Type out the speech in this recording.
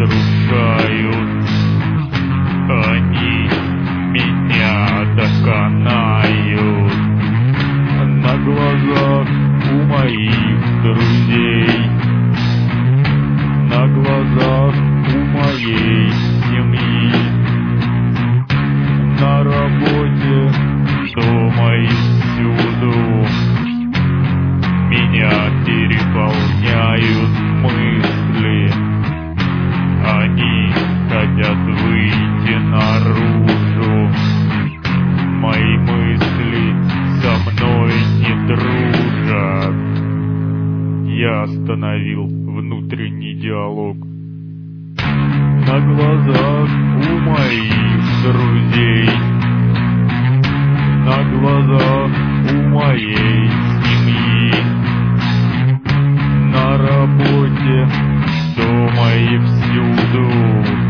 разрушают. Они меня доконают на глазах у моих друзей, на глазах у моей семьи, на работе, дома и всюду. Меня переполняют мысли, они хотят выйти наружу. Мои мысли со мной не дружат. Я остановил внутренний диалог. На глазах у моих друзей, на глазах у моей семьи, на работе, дома и всюду.